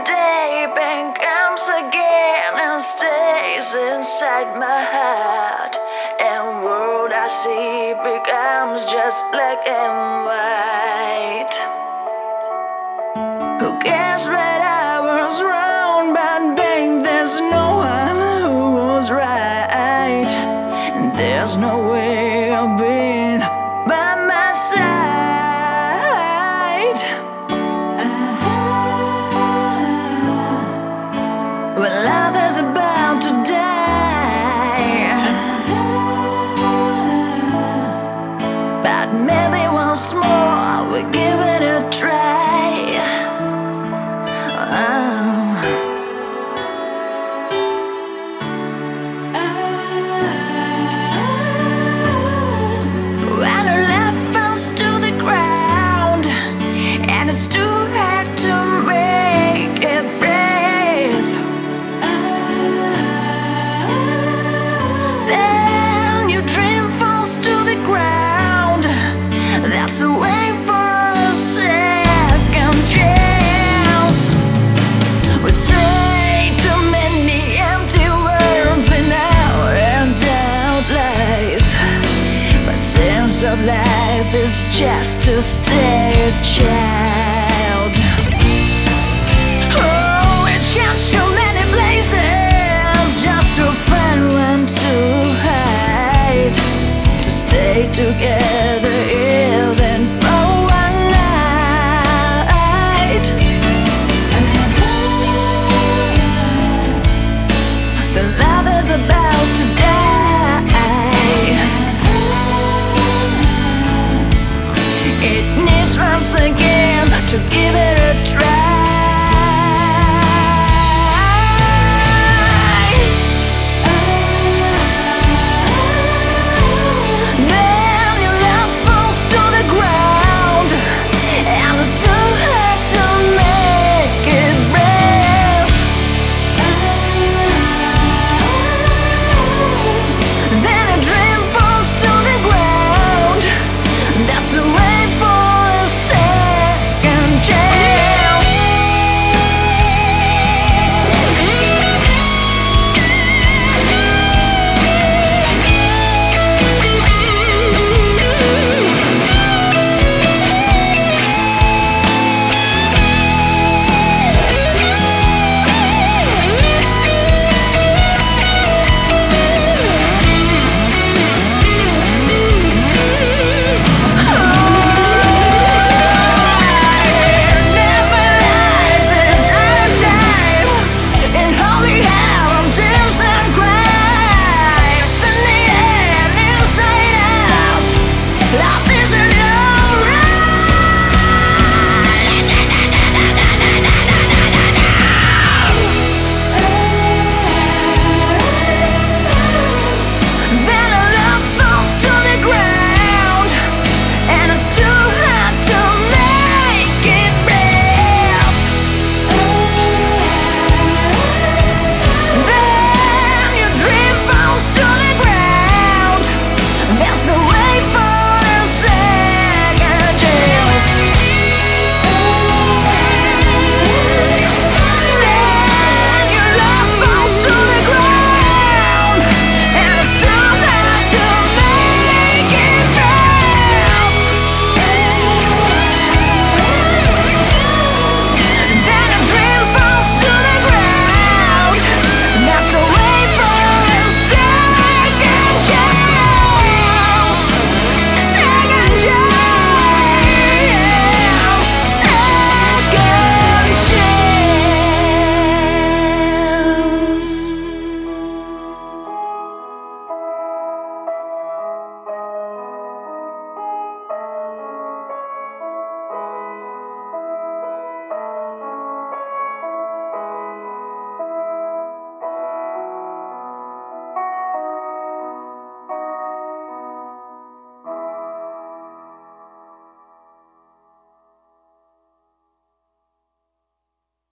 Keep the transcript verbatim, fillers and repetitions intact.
day pain comes again and stays inside my heart, and world I see becomes just black and white. Who cares that I was wrong, but babe, there's no one who was right, and there's no way of being by my side. Well, others about to die, but maybe once more we'll give it a try. Oh. When our love falls to the ground and it's too hard to make it breathe, then your dream falls to the ground. That's a way for a second chance. We say too many empty words in our and out life, but sense of life is just to stay a child.